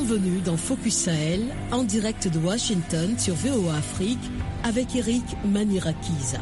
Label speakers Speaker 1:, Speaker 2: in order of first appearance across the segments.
Speaker 1: Bienvenue dans Focus Sahel, en direct de Washington sur VOA Afrique, avec Eric Manirakiza.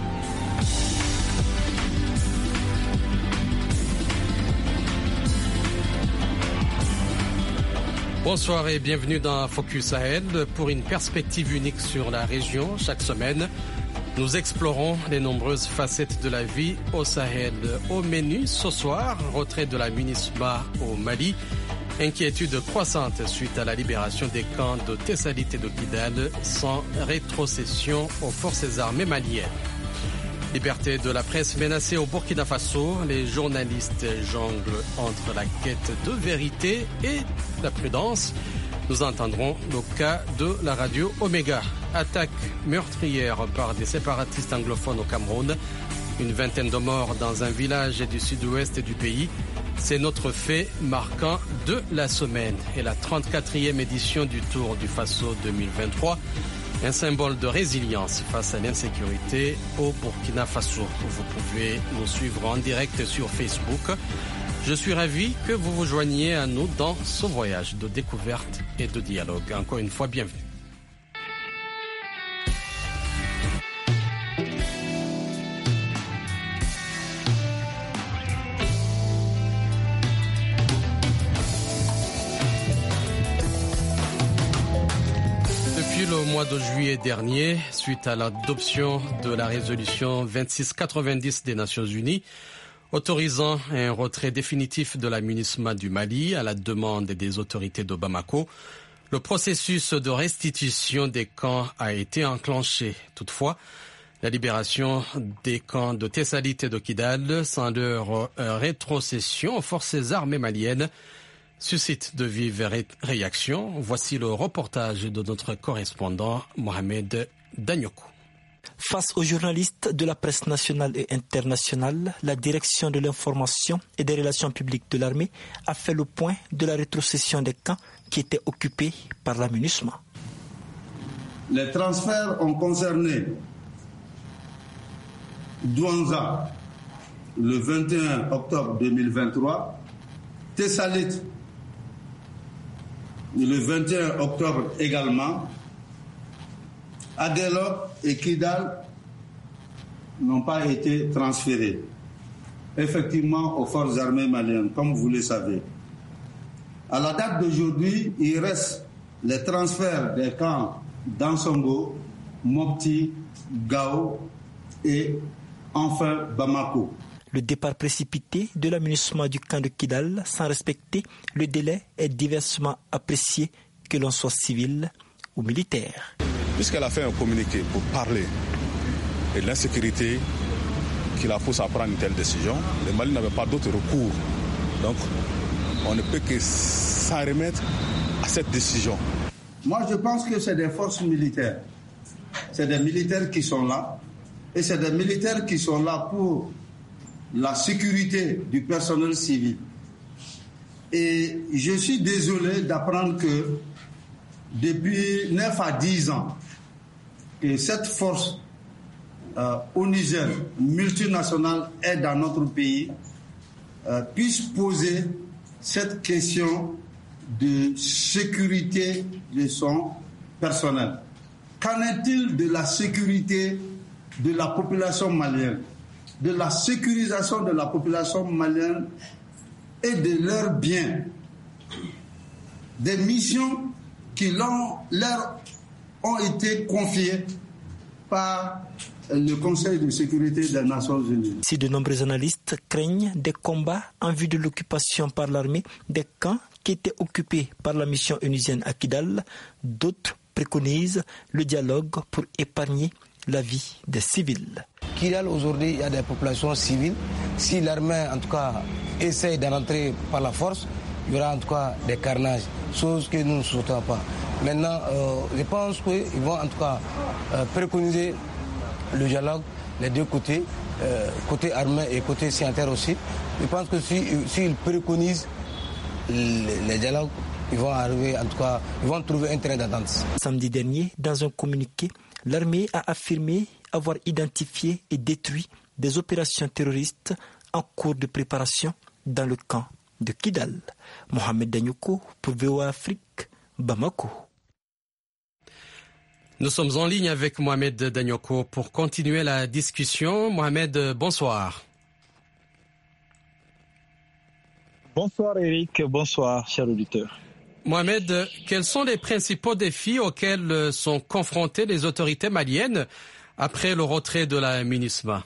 Speaker 2: Bonsoir et bienvenue dans Focus Sahel pour une perspective unique sur la région. Chaque semaine, nous explorons les nombreuses facettes de la vie au Sahel. Au menu ce soir, retrait de la MINUSMA au Mali, inquiétude croissante suite à la libération des camps de Tessalit et de Kidal sans rétrocession aux forces armées maliennes. Liberté de la presse menacée au Burkina Faso, les journalistes jonglent entre la quête de vérité et la prudence. Nous entendrons le cas de la radio Omega. Attaque meurtrière par des séparatistes anglophones au Cameroun. Une vingtaine de morts dans un village du sud-ouest du pays. C'est notre fait marquant de la semaine et la 34e édition du Tour du Faso 2023. Un symbole de résilience face à l'insécurité au Burkina Faso. Vous pouvez nous suivre en direct sur Facebook. Je suis ravi que vous vous joigniez à nous dans ce voyage de découverte et de dialogue. Encore une fois, bienvenue. Le mois de juillet dernier, suite à l'adoption de la résolution 2690 des Nations Unies, autorisant un retrait définitif de la MINUSMA du Mali à la demande des autorités de Bamako, le processus de restitution des camps a été enclenché. Toutefois, la libération des camps de Tessalit et de Kidal sans leur rétrocession aux forces armées maliennes suscite de vives réactions. Voici le reportage de notre correspondant Mohamed Dagnokou.
Speaker 3: Face aux journalistes de la presse nationale et internationale, la direction de l'information et des relations publiques de l'armée a fait le point de la rétrocession des camps qui étaient occupés par la MINUSMA.
Speaker 4: Les transferts ont concerné Douanza le 21 octobre 2023, Tessalit le 21 octobre également. Aguelok et Kidal n'ont pas été transférés, effectivement, aux forces armées maliennes, comme vous le savez. À la date d'aujourd'hui, il reste les transferts des camps d'Ansongo, Mopti, Gao et enfin Bamako.
Speaker 3: Le départ précipité de la MINUSMA du camp de Kidal sans respecter le délai est diversement apprécié, que l'on soit civil ou militaire.
Speaker 5: Puisqu'elle a fait un communiqué pour parler de l'insécurité qui la pousse à prendre une telle décision, le Mali n'avait pas d'autre recours. Donc, on ne peut que s'en remettre à cette décision.
Speaker 4: Moi, je pense que c'est des forces militaires. C'est des militaires qui sont là. Et c'est des militaires qui sont là pour la sécurité du personnel civil. Et je suis désolé d'apprendre que depuis 9 à 10 ans, que cette force onusienne, multinationale, est dans notre pays, puisse poser cette question de sécurité de son personnel. Qu'en est-il de la sécurité de la population malienne, de la sécurisation de la population malienne et de leurs biens? Des missions qui leur ont été confiées par le Conseil de sécurité des Nations Unies.
Speaker 3: Si de nombreux analystes craignent des combats en vue de l'occupation par l'armée des camps qui étaient occupés par la mission onusienne à Kidal, d'autres préconisent le dialogue pour épargner la vie des civils.
Speaker 6: Kidal, aujourd'hui, il y a des populations civiles. Si l'armée, en tout cas, essaye de rentrer par la force, il y aura en tout cas des carnages, chose que nous ne souhaitons pas. Maintenant, je pense qu'ils vont en tout cas préconiser le dialogue, les deux côtés, côté armé et côté signataire aussi. Je pense que s'ils préconisent les dialogues, ils vont arriver, en tout cas, ils vont trouver un terrain d'entente.
Speaker 3: Samedi dernier, dans un communiqué, l'armée a affirmé avoir identifié et détruit des opérations terroristes en cours de préparation dans le camp de Kidal. Mohamed Danyoko pour VOA Afrique, Bamako.
Speaker 2: Nous sommes en ligne avec Mohamed Danyoko pour continuer la discussion. Mohamed, bonsoir.
Speaker 3: Bonsoir Eric, bonsoir chers auditeurs.
Speaker 2: Mohamed, quels sont les principaux défis auxquels sont confrontées les autorités maliennes après le retrait de la MINUSMA?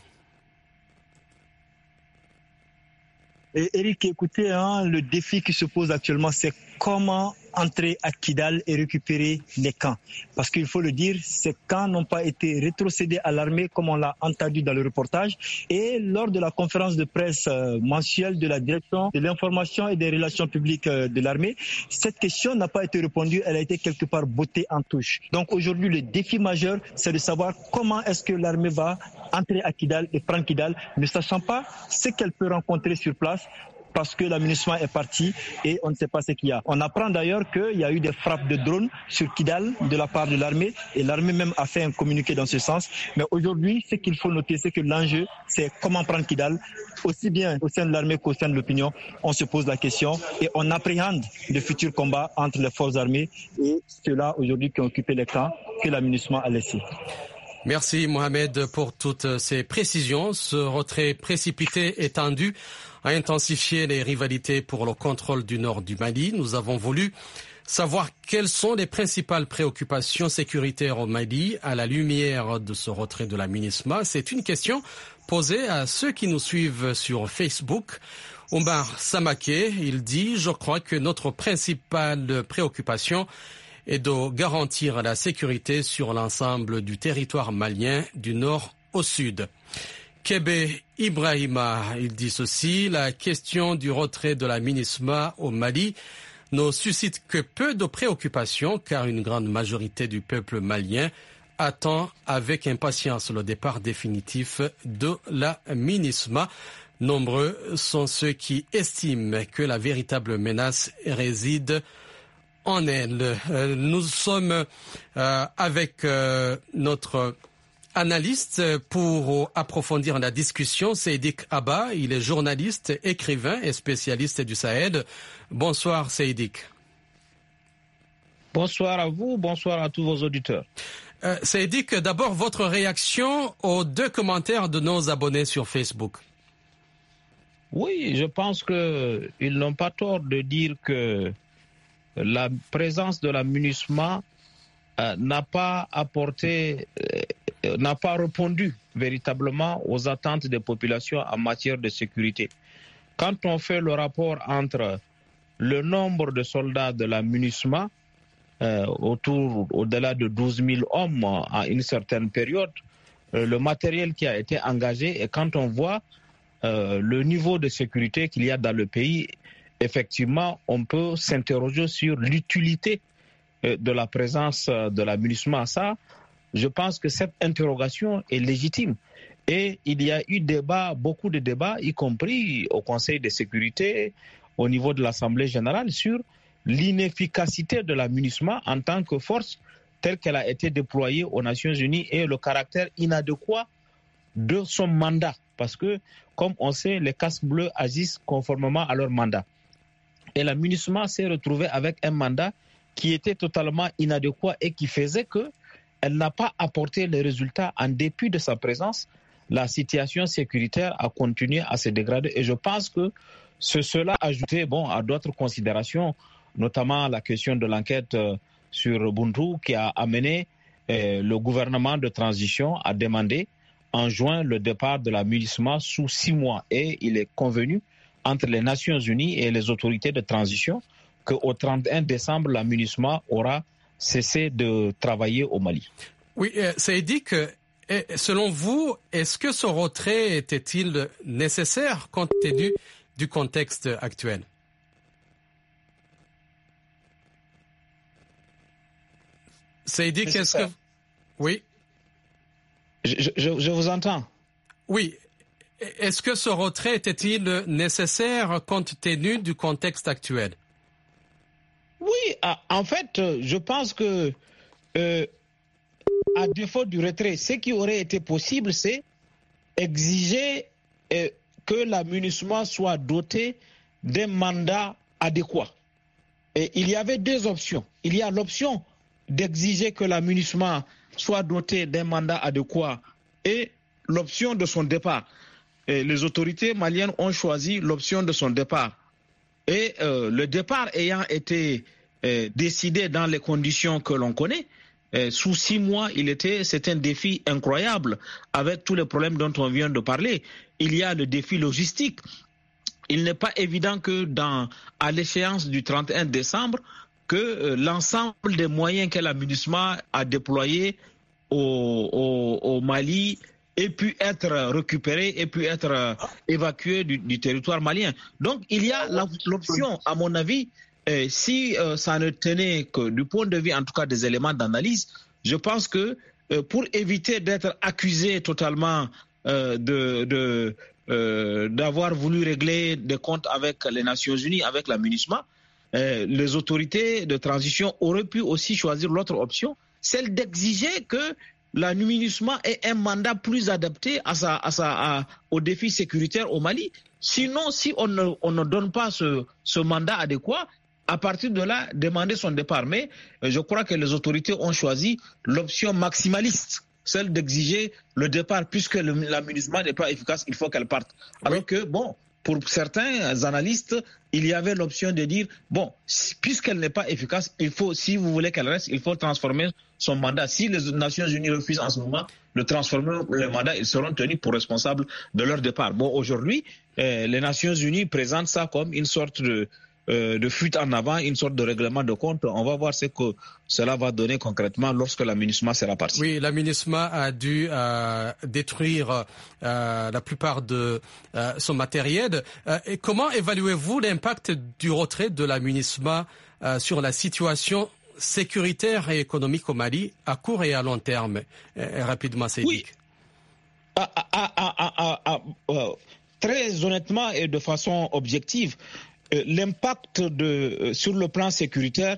Speaker 3: Et Eric, écoutez, le défi qui se pose actuellement, c'est comment entrer à Kidal et récupérer les camps. Parce qu'il faut le dire, ces camps n'ont pas été rétrocédés à l'armée comme on l'a entendu dans le reportage. Et lors de la conférence de presse mensuelle de la direction de l'information et des relations publiques de l'armée, cette question n'a pas été répondue, elle a été quelque part bottée en touche. Donc aujourd'hui, le défi majeur, c'est de savoir comment est-ce que l'armée va entrer à Kidal et prendre Kidal, ne sachant pas ce qu'elle peut rencontrer sur place, parce que la MINUSMA est partie et on ne sait pas ce qu'il y a. On apprend d'ailleurs qu'il y a eu des frappes de drones sur Kidal de la part de l'armée et l'armée même a fait un communiqué dans ce sens. Mais aujourd'hui, ce qu'il faut noter, c'est que l'enjeu, c'est comment prendre Kidal. Aussi bien au sein de l'armée qu'au sein de l'opinion, on se pose la question et on appréhende de futurs combats entre les forces armées et ceux-là aujourd'hui qui ont occupé les camps que la MINUSMA a laissés.
Speaker 2: Merci Mohamed pour toutes ces précisions. Ce retrait précipité et tendu a intensifié les rivalités pour le contrôle du nord du Mali. Nous avons voulu savoir quelles sont les principales préoccupations sécuritaires au Mali à la lumière de ce retrait de la MINUSMA. C'est une question posée à ceux qui nous suivent sur Facebook. Omar Samaké, il dit « Je crois que notre principale préoccupation est de garantir la sécurité sur l'ensemble du territoire malien du nord au sud. » Kébé Ibrahima, il dit ceci, la question du retrait de la MINUSMA au Mali ne suscite que peu de préoccupations car une grande majorité du peuple malien attend avec impatience le départ définitif de la MINUSMA. Nombreux sont ceux qui estiment que la véritable menace réside en elle. Nous sommes avec notre analyste pour approfondir la discussion. Seydik Abba, il est journaliste, écrivain et spécialiste du Sahel. Bonsoir Seydik.
Speaker 7: Bonsoir à vous, bonsoir à tous vos auditeurs.
Speaker 2: Seydik, d'abord votre réaction aux 2 commentaires de nos abonnés sur Facebook.
Speaker 7: Oui, je pense qu'ils n'ont pas tort de dire que la présence de la MINUSMA n'a pas répondu véritablement aux attentes des populations en matière de sécurité. Quand on fait le rapport entre le nombre de soldats de la MINUSMA, au-delà de 12 000 hommes à une certaine période, le matériel qui a été engagé, et quand on voit le niveau de sécurité qu'il y a dans le pays, effectivement, on peut s'interroger sur l'utilité de la présence de la MINUSMA. Ça, je pense que cette interrogation est légitime. Et il y a eu beaucoup de débats, y compris au Conseil de sécurité, au niveau de l'Assemblée générale, sur l'inefficacité de la MINUSMA en tant que force telle qu'elle a été déployée aux Nations Unies et le caractère inadéquat de son mandat. Parce que, comme on sait, les casques bleus agissent conformément à leur mandat. Et la MINUSMA s'est retrouvée avec un mandat qui était totalement inadéquat et qui faisait qu'elle n'a pas apporté les résultats en dépit de sa présence. La situation sécuritaire a continué à se dégrader et je pense que cela ajouté à d'autres considérations, notamment la question de l'enquête sur Buntu qui a amené le gouvernement de transition à demander en juin le départ de la MINUSMA sous 6 mois. Et il est convenu entre les Nations Unies et les autorités de transition qu'au 31 décembre, la MINUSMA aura cessé de travailler au Mali.
Speaker 2: Oui, ça dit que, selon vous, est-ce que ce retrait était-il nécessaire compte tenu du contexte actuel? Ça dit qu'est-ce que... Oui.
Speaker 7: Je vous entends.
Speaker 2: Oui. Est-ce que ce retrait était-il nécessaire compte tenu du contexte actuel?
Speaker 7: Oui, en fait, je pense que, à défaut du retrait, ce qui aurait été possible, c'est exiger que la MINUSMA soit dotée d'un mandat adéquat. Et il y avait deux options. Il y a l'option d'exiger que la MINUSMA soit dotée d'un mandat adéquat et l'option de son départ. Et les autorités maliennes ont choisi l'option de son départ. Et le départ ayant été décidé dans les conditions que l'on connaît, sous 6 mois, c'est un défi incroyable avec tous les problèmes dont on vient de parler. Il y a le défi logistique. Il n'est pas évident que à l'échéance du 31 décembre, que l'ensemble des moyens que la MINUSMA a déployés au Mali ait pu être récupéré et pu être évacué du territoire malien. Donc il y a l'option, à mon avis, si ça ne tenait que du point de vue en tout cas des éléments d'analyse, je pense que pour éviter d'être accusé totalement d'avoir voulu régler des comptes avec les Nations Unies, avec la MINUSMA, les autorités de transition auraient pu aussi choisir l'autre option, celle d'exiger que la MINUSMA ait un mandat plus adapté au défi sécuritaire au Mali. Sinon, si on ne donne pas ce mandat adéquat, à partir de là, demander son départ. Mais je crois que les autorités ont choisi l'option maximaliste, celle d'exiger le départ, puisque la MINUSMA n'est pas efficace, il faut qu'elle parte. Alors que, pour certains analystes, il y avait l'option de dire, puisqu'elle n'est pas efficace, si vous voulez qu'elle reste, il faut transformer son mandat. Si les Nations Unies refusent en ce moment de transformer le mandat, ils seront tenus pour responsables de leur départ. Aujourd'hui, les Nations Unies présentent ça comme une sorte de fuite en avant, une sorte de règlement de compte. On va voir ce que cela va donner concrètement lorsque la MINUSMA sera partie. Oui,
Speaker 2: la MINUSMA a dû détruire la plupart de son matériel. Et comment évaluez-vous l'impact du retrait de la MINUSMA sur la situation sécuritaire et économique au Mali à court et à long terme? Rapidement, Seydik. Très honnêtement et de façon objective, l'impact sur le plan sécuritaire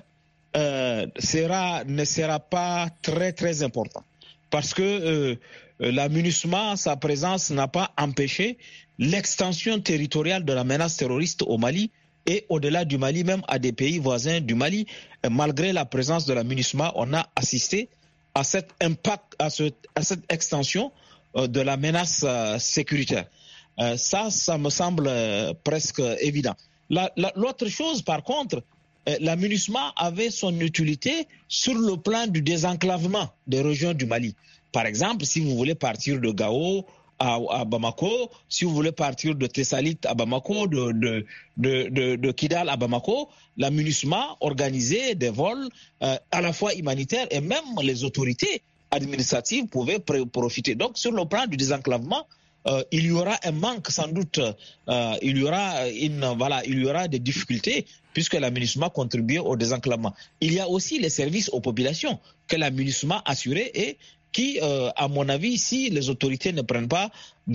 Speaker 2: ne sera pas très très important parce que la MINUSMA, sa présence n'a pas empêché l'extension territoriale de la menace terroriste au Mali et au-delà du Mali, même à des pays voisins du Mali. Malgré la présence de la MINUSMA, on a assisté à cet impact, à cette extension de la menace sécuritaire. Ça me semble presque évident. L'autre chose, par contre, la MINUSMA avait son utilité sur le plan du désenclavement des régions du Mali. Par exemple, si vous voulez partir de Gao à Bamako, si vous voulez partir de Tessalit à Bamako, de Kidal à Bamako, la MINUSMA organisait des vols à la fois humanitaires et même les autorités administratives pouvaient profiter. Donc, sur le plan du désenclavement, il y aura un manque sans doute, il y aura des difficultés puisque la MINUSMA contribuait au désenclavement. Il y a aussi les services aux populations que la MINUSMA assurait et qui, à mon avis, si les autorités ne prennent pas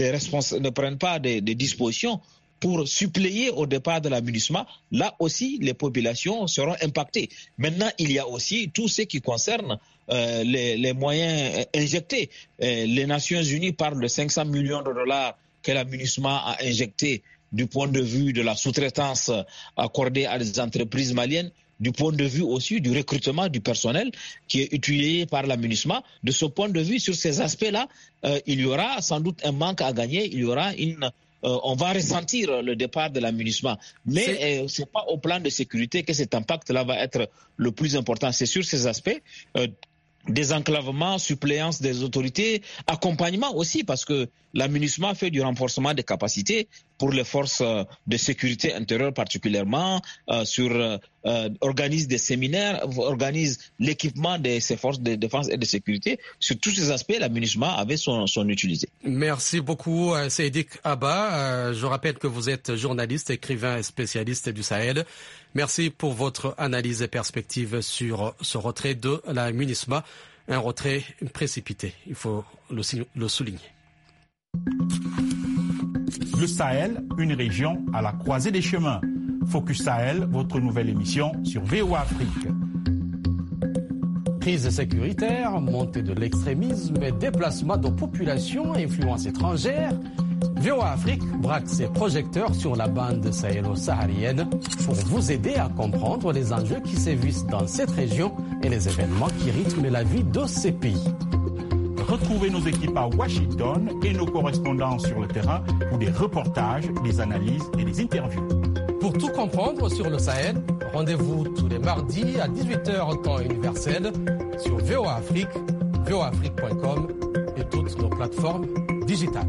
Speaker 2: des dispositions pour suppléer au départ de la MINUSMA, là aussi les populations seront impactées. Maintenant, il y a aussi tout ce qui concerne les moyens injectés. Les Nations Unies parlent de 500 millions de dollars que la MINUSMA a injectés du point de vue de la sous-traitance accordée à des entreprises maliennes, du point de vue aussi du recrutement du personnel qui est utilisé par la MINUSMA. De ce point de vue, sur ces aspects-là, il y aura sans doute un manque à gagner, il y aura on va ressentir le départ de la MINUSMA. Mais ce n'est pas au plan de sécurité que cet impact-là va être le plus important. C'est sur ces aspects, désenclavement, suppléance des autorités, accompagnement aussi, parce que la MINUSMA fait du renforcement des capacités pour les forces de sécurité intérieure particulièrement, organise des séminaires, organise l'équipement de ces forces de défense et de sécurité. Sur tous ces aspects, la MINUSMA avait son utilité. Merci beaucoup, Seydik Abba. Je rappelle que vous êtes journaliste, écrivain et spécialiste du Sahel. Merci pour votre analyse et perspective sur ce retrait de la MINUSMA. Un retrait précipité, il faut le souligner.
Speaker 8: Le Sahel, une région à la croisée des chemins. Focus Sahel, votre nouvelle émission sur VOA Afrique.
Speaker 2: Crise sécuritaire, montée de l'extrémisme et déplacement de populations à influence étrangère. VOA Afrique braque ses projecteurs sur la bande sahélo-saharienne pour vous aider à comprendre les enjeux qui sévissent dans cette région et les événements qui rythment la vie de ces pays.
Speaker 8: Retrouvez nos équipes à Washington et nos correspondants sur le terrain pour des reportages, des analyses et des interviews.
Speaker 2: Pour tout comprendre sur le Sahel, rendez-vous tous les mardis à 18h temps universel sur VOA Afrique, voaafrique.com et toutes nos plateformes digitales.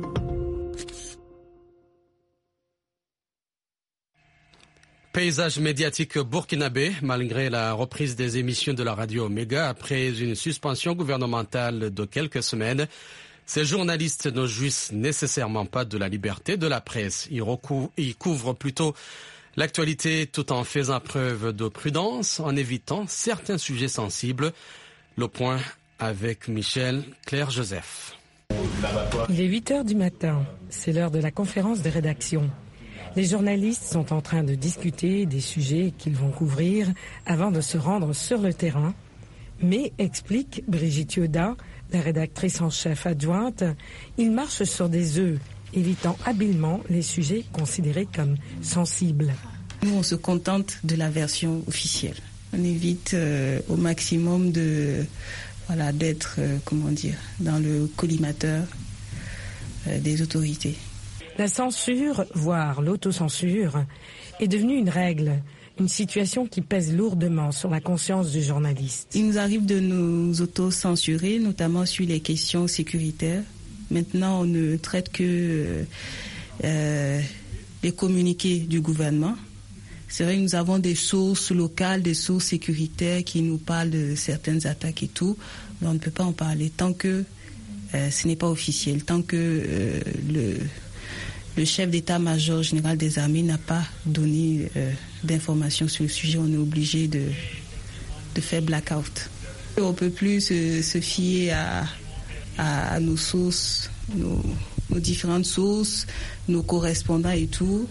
Speaker 2: Paysage médiatique burkinabé, malgré la reprise des émissions de la radio Omega après une suspension gouvernementale de quelques semaines, ces journalistes ne jouissent nécessairement pas de la liberté de la presse. Ils couvrent plutôt l'actualité tout en faisant preuve de prudence, en évitant certains sujets sensibles. Le point avec Michel Claire-Joseph.
Speaker 9: Il est 8h du matin. C'est l'heure de la conférence de rédaction. Les journalistes sont en train de discuter des sujets qu'ils vont couvrir avant de se rendre sur le terrain. Mais, explique Brigitte Yoda, la rédactrice en chef adjointe, ils marchent sur des œufs, évitant habilement les sujets considérés comme sensibles.
Speaker 10: Nous, on se contente de la version officielle. On évite au maximum d'être, dans le collimateur des autorités.
Speaker 9: La censure, voire l'autocensure, est devenue une règle, une situation qui pèse lourdement sur la conscience du journaliste.
Speaker 10: Il nous arrive de nous auto-censurer, notamment sur les questions sécuritaires. Maintenant, on ne traite que les communiqués du gouvernement. C'est vrai que nous avons des sources locales, des sources sécuritaires qui nous parlent de certaines attaques et tout, mais on ne peut pas en parler tant que ce n'est pas officiel, tant que le chef d'état-major général des armées n'a pas donné d'informations sur le sujet. On est obligé de faire blackout. On ne peut plus se fier à nos sources, nos différentes sources, nos correspondants et tout.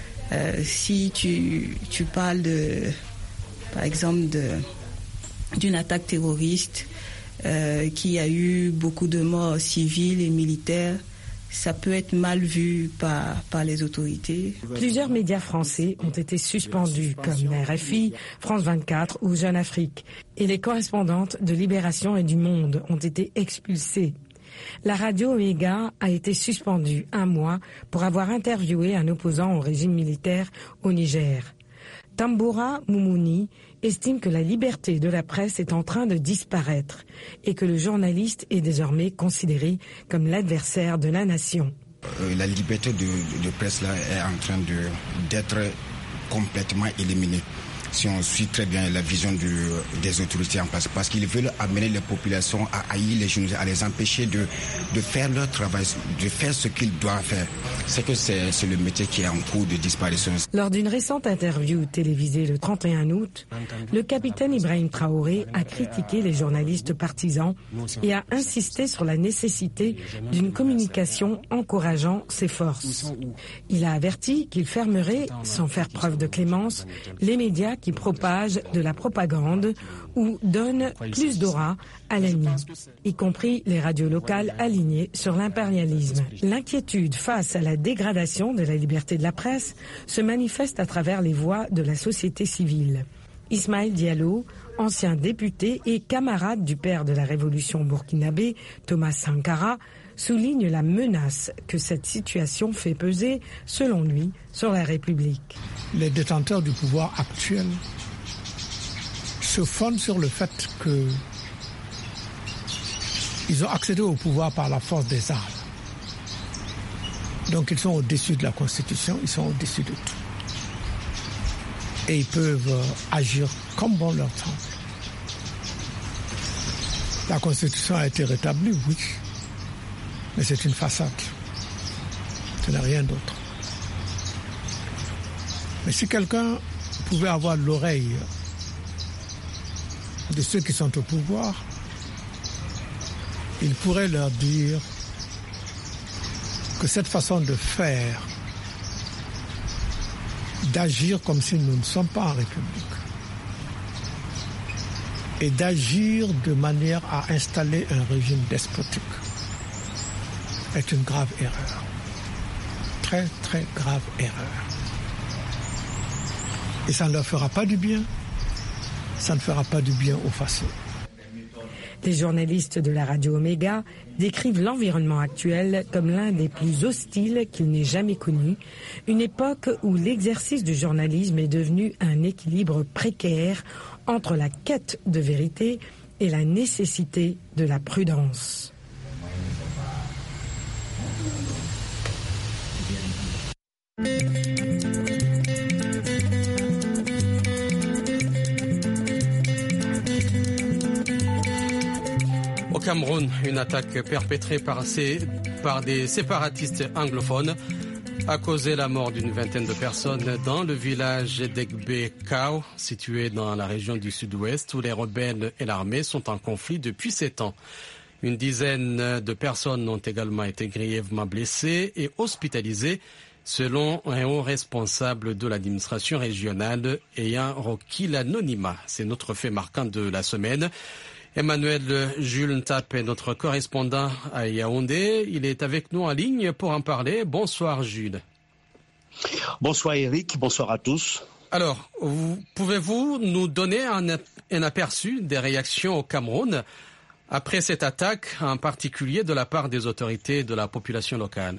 Speaker 10: Si tu parles par exemple d'une attaque terroriste qui a eu beaucoup de morts civiles et militaires, ça peut être mal vu par les autorités.
Speaker 9: Plusieurs médias français ont été suspendus, comme RFI, France 24 ou Jeune Afrique. Et les correspondantes de Libération et du Monde ont été expulsées. La radio Omega a été suspendue 1 mois pour avoir interviewé un opposant au régime militaire au Niger. Tamboura Moumouni estime que la liberté de la presse est en train de disparaître et que le journaliste est désormais considéré comme l'adversaire de la nation.
Speaker 11: La liberté de presse là est en train d'être complètement éliminée. Si on suit très bien la vision des autorités en place, parce qu'ils veulent amener les populations à haïr les journalistes, à les empêcher de faire leur travail, de faire ce qu'ils doivent faire. C'est que c'est le métier qui est en cours de disparition.
Speaker 9: Lors d'une récente interview télévisée le 31 août, le capitaine Ibrahim Traoré a critiqué les journalistes partisans et a insisté sur la nécessité d'une communication encourageant ces forces. Il a averti qu'il fermerait, sans faire preuve de clémence, les médias qui propagent de la propagande ou donnent plus d'aura à l'ennemi, y compris les radios locales alignées sur l'impérialisme. L'inquiétude face à la dégradation de la liberté de la presse se manifeste à travers les voix de la société civile. Ismaël Diallo, ancien député et camarade du père de la révolution burkinabé, Thomas Sankara, souligne la menace que cette situation fait peser, selon lui, sur la République.
Speaker 12: Les détenteurs du pouvoir actuel se fondent sur le fait qu'ils ont accédé au pouvoir par la force des armes. Donc ils sont au-dessus de la Constitution, ils sont au-dessus de tout. Et ils peuvent agir comme bon leur semble. La Constitution a été rétablie, oui. Mais c'est une façade. Ce n'est rien d'autre. Mais si quelqu'un pouvait avoir l'oreille de ceux qui sont au pouvoir, il pourrait leur dire que cette façon de faire, d'agir comme si nous ne sommes pas en République, et d'agir de manière à installer un régime despotique, est une grave erreur. très très grave erreur. Et ça ne leur fera pas du bien. Ça ne fera pas du bien aux façons.
Speaker 9: Les journalistes de la radio Omega décrivent l'environnement actuel comme l'un des plus hostiles qu'ils n'aient jamais connu, une époque où l'exercice du journalisme est devenu un équilibre précaire entre la quête de vérité et la nécessité de la prudence.
Speaker 2: Au Cameroun, une attaque perpétrée par des séparatistes anglophones a causé la mort d'une vingtaine de personnes dans le village d'Egbe-Kao, situé dans la région du sud-ouest, où les rebelles et l'armée sont en conflit depuis 7 ans. Une dizaine de personnes ont également été grièvement blessées et hospitalisées, selon un haut responsable de l'administration régionale ayant requis l'anonymat. C'est notre fait marquant de la semaine. Emmanuel Jules Ntap est notre correspondant à Yaoundé. Il est avec nous en ligne pour en parler. Bonsoir Jules.
Speaker 13: Bonsoir Eric, bonsoir à tous.
Speaker 2: Alors, pouvez-vous nous donner un aperçu des réactions au Cameroun après cette attaque, en particulier de la part des autorités et de la population locale?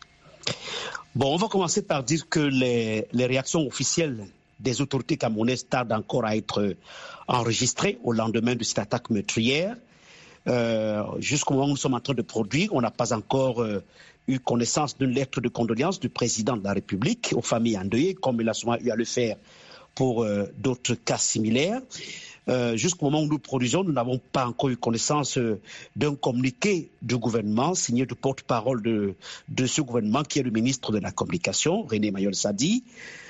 Speaker 13: Bon, on va commencer par dire que les réactions officielles des autorités camerounaises tardent encore à être enregistrées au lendemain de cette attaque meurtrière. Jusqu'au moment où nous sommes en train de produire, on n'a pas encore eu connaissance d'une lettre de condoléances du président de la République aux familles endeuillées, comme il a souvent eu à le faire pour d'autres cas similaires. Jusqu'au moment où nous produisons, nous n'avons pas encore eu connaissance d'un communiqué du gouvernement signé du porte-parole de ce gouvernement qui est le ministre de la Communication, René Mayol Sadi.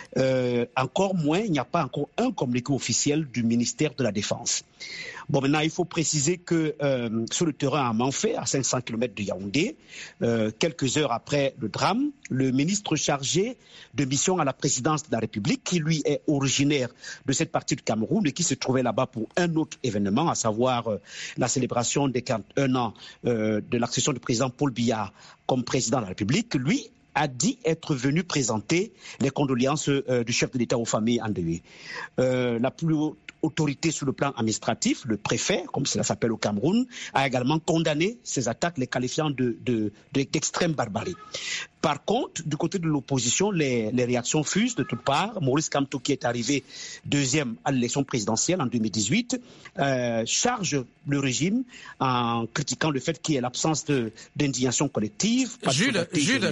Speaker 13: Encore moins, il n'y a pas encore un communiqué officiel du ministère de la Défense. Bon, maintenant, il faut préciser que sur le terrain à Manfé, à 500 km de Yaoundé, quelques heures après le drame, le ministre chargé de mission à la présidence de la République, qui lui est originaire de cette partie du Cameroun et qui se trouvait là-bas pour un autre événement, à savoir la célébration des 41 ans de l'accession du président Paul Biya comme président de la République, lui a dit être venu présenter les condoléances du chef de l'État aux familles endeuillées. La plus haute autorité sur le plan administratif, le préfet, comme cela s'appelle au Cameroun, a également condamné ces attaques, les qualifiant d'extrême barbarie. Par contre, du côté de l'opposition, les réactions fusent de toutes parts. Maurice Kamto, qui est arrivé deuxième à l'élection présidentielle en 2018, charge le régime en critiquant le fait qu'il y ait l'absence d'indignation collective.
Speaker 2: Jules,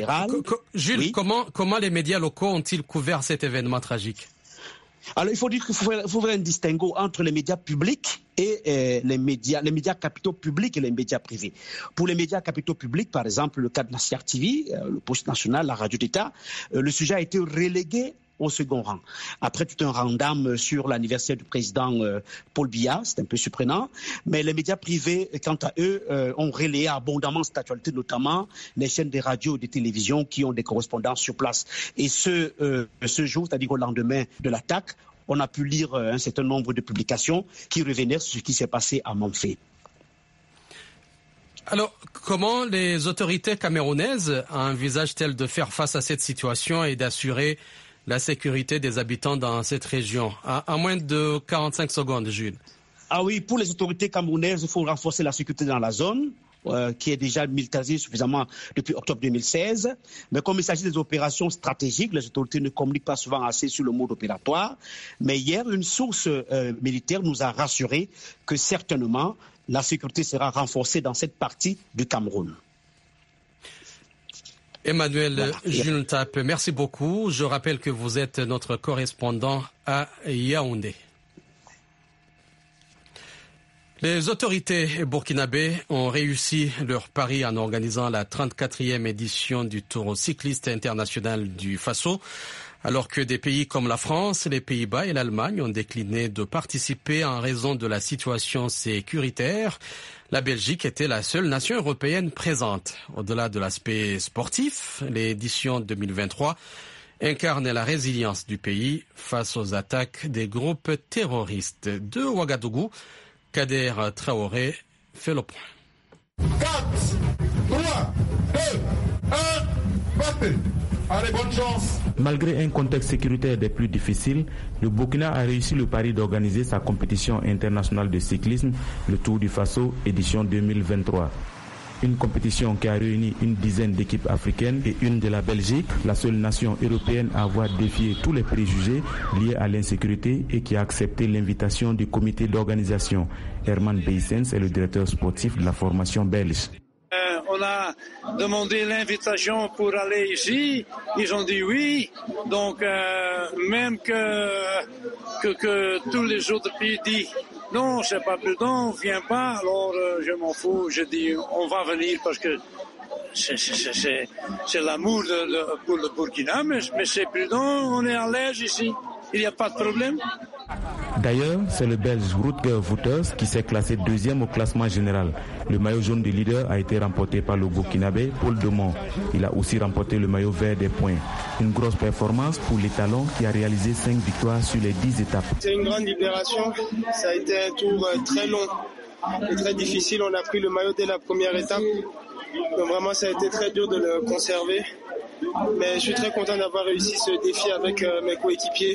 Speaker 2: oui? Comment les médias locaux ont-ils couvert cet événement tragique?
Speaker 13: Alors, il faut dire qu'il faut faire un distinguo entre les médias publics et les médias capitaux publics et les médias privés. Pour les médias capitaux publics, par exemple, le cas de la CR TV, le Poste National, la Radio d'État, le sujet a été relégué au second rang. Après tout un random sur l'anniversaire du président Paul Biya, c'est un peu surprenant, mais les médias privés, quant à eux, ont relayé abondamment cette actualité, notamment les chaînes de radio et de télévision qui ont des correspondants sur place. Et ce jour, c'est-à-dire au lendemain de l'attaque, on a pu lire un certain nombre de publications qui revenaient sur ce qui s'est passé à Manfé.
Speaker 2: Alors, comment les autorités camerounaises envisagent-elles de faire face à cette situation et d'assurer la sécurité des habitants dans cette région? En moins de 45 secondes, Jules.
Speaker 13: Ah oui, pour les autorités camerounaises, il faut renforcer la sécurité dans la zone, qui est déjà militarisée suffisamment depuis octobre 2016. Mais comme il s'agit des opérations stratégiques, les autorités ne communiquent pas souvent assez sur le mode opératoire. Mais hier, une source militaire nous a rassuré que certainement la sécurité sera renforcée dans cette partie du Cameroun.
Speaker 2: Emmanuel Jules Ntap, merci beaucoup. Je rappelle que vous êtes notre correspondant à Yaoundé. Les autorités burkinabées ont réussi leur pari en organisant la 34e édition du Tour cycliste international du Faso, alors que des pays comme la France, les Pays-Bas et l'Allemagne ont décliné de participer en raison de la situation sécuritaire. La Belgique était la seule nation européenne présente. Au-delà de l'aspect sportif, l'édition 2023 incarne la résilience du pays face aux attaques des groupes terroristes. De Ouagadougou, Kader Traoré fait le point.
Speaker 14: 4, 3, 2, 1, partez. Allez, bonne chance.
Speaker 15: Malgré un contexte sécuritaire des plus difficiles, le Burkina a réussi le pari d'organiser sa compétition internationale de cyclisme, le Tour du Faso, édition 2023. Une compétition qui a réuni une dizaine d'équipes africaines et une de la Belgique, la seule nation européenne à avoir défié tous les préjugés liés à l'insécurité et qui a accepté l'invitation du comité d'organisation. Herman Beysens est le directeur sportif de la formation belge.
Speaker 16: On a demandé l'invitation pour aller ici, ils ont dit oui, donc même que tous les autres pays disent non, c'est pas prudent, on vient pas, alors je m'en fous, je dis on va venir parce que c'est l'amour pour le Burkina, mais c'est prudent, on est à l'aise ici, il n'y a pas de problème.
Speaker 15: D'ailleurs, c'est le Belge Rutger Wouters qui s'est classé deuxième au classement général. Le maillot jaune du leader a été remporté par le Burkinabé Paul Demont. Il a aussi remporté le maillot vert des points. Une grosse performance pour l'étalon qui a réalisé 5 victoires sur les 10 étapes.
Speaker 17: C'est une grande libération. Ça a été un tour très long et très difficile. On a pris le maillot dès la première étape. Donc vraiment, ça a été très dur de le conserver. Mais je suis très content d'avoir réussi ce défi avec mes coéquipiers.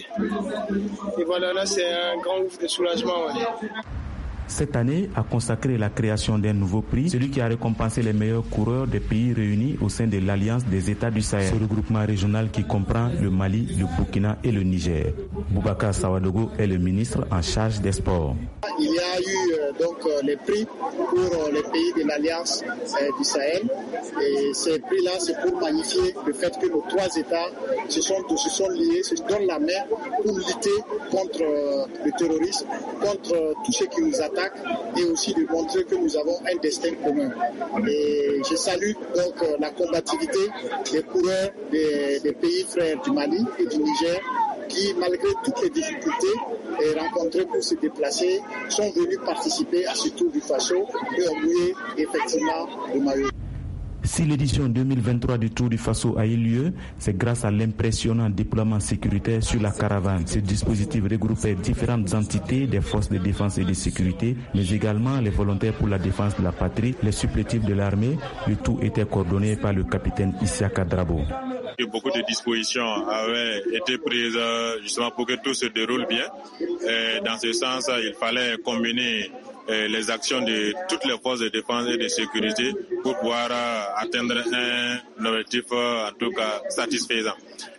Speaker 17: Et voilà, là, c'est un grand ouf de soulagement. Ouais.
Speaker 15: Cette année a consacré la création d'un nouveau prix, celui qui a récompensé les meilleurs coureurs des pays réunis au sein de l'Alliance des États du Sahel. Ce regroupement régional qui comprend le Mali, le Burkina et le Niger. Boubacar Sawadogo est le ministre en charge des sports.
Speaker 18: Il y a eu donc les prix pour les pays de l'Alliance du Sahel. Et ces prix-là, c'est pour magnifier le fait que nos 3 États se sont liés, se donnent la main pour lutter contre le terrorisme, contre tous ceux qui nous attaquent et aussi de montrer que nous avons un destin commun. Et je salue donc la combativité des coureurs des pays frères du Mali et du Niger qui, malgré toutes les difficultés rencontrées pour se déplacer, sont venus participer à ce Tour du Faso et ont mouillé effectivement le maillot.
Speaker 15: Si l'édition 2023 du Tour du Faso a eu lieu, c'est grâce à l'impressionnant déploiement sécuritaire sur la caravane. Ce dispositif regroupait différentes entités des forces de défense et de sécurité, mais également les volontaires pour la défense de la patrie, les supplétifs de l'armée. Le tout était coordonné par le capitaine Isiaka Drabo.
Speaker 19: Beaucoup de dispositions avaient été prises justement pour que tout se déroule bien. Et dans ce sens, il fallait combiner les actions de toutes les forces de défense et de sécurité pour pouvoir atteindre un objectif en tout cas satisfaisant.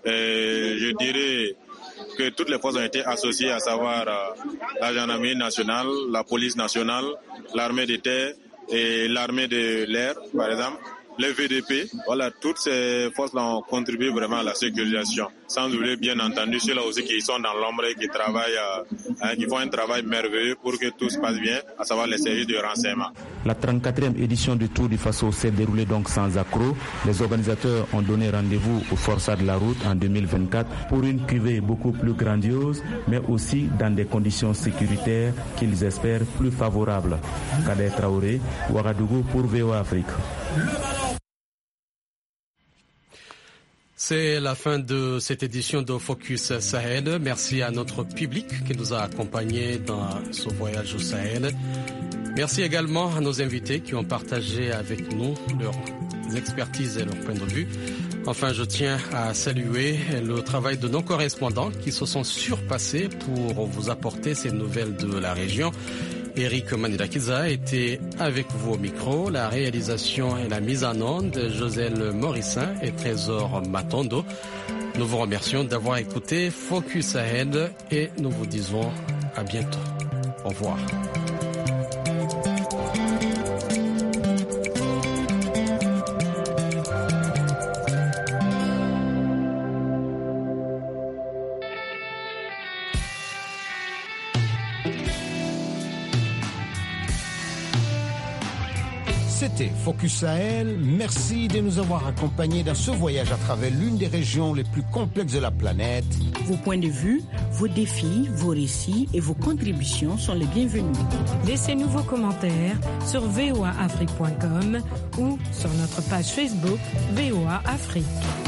Speaker 19: Je dirais que toutes les forces ont été associées, à savoir la gendarmerie nationale, la police nationale, l'armée de terre et l'armée de l'air, par exemple. Les VDP, voilà, toutes ces forces-là ont contribué vraiment à la sécurisation. Sans oublier, bien entendu, ceux-là aussi qui sont dans l'ombre et qui travaillent, qui font un travail merveilleux pour que tout se passe bien, à savoir les services de renseignement.
Speaker 15: La 34e édition du Tour du Faso s'est déroulée donc sans accroc. Les organisateurs ont donné rendez-vous aux forçats de la route en 2024 pour une cuvée beaucoup plus grandiose, mais aussi dans des conditions sécuritaires qu'ils espèrent plus favorables. Kader Traoré, Ouagadougou pour VOA Afrique.
Speaker 2: C'est la fin de cette édition de Focus Sahel. Merci à notre public qui nous a accompagnés dans ce voyage au Sahel. Merci également à nos invités qui ont partagé avec nous leurs expertises et leurs points de vue. Enfin, je tiens à saluer le travail de nos correspondants qui se sont surpassés pour vous apporter ces nouvelles de la région. Eric Manirakiza était avec vous au micro. La réalisation et la mise en onde, Joselle Morissin et Trésor Matondo. Nous vous remercions d'avoir écouté Focus Sahel et nous vous disons à bientôt. Au revoir.
Speaker 20: C'était Focus Sahel. Merci de nous avoir accompagnés dans ce voyage à travers l'une des régions les plus complexes de la planète.
Speaker 21: Vos points de vue, vos défis, vos récits et vos contributions sont les bienvenus.
Speaker 9: Laissez-nous vos commentaires sur voaafrique.com ou sur notre page Facebook VOA Afrique.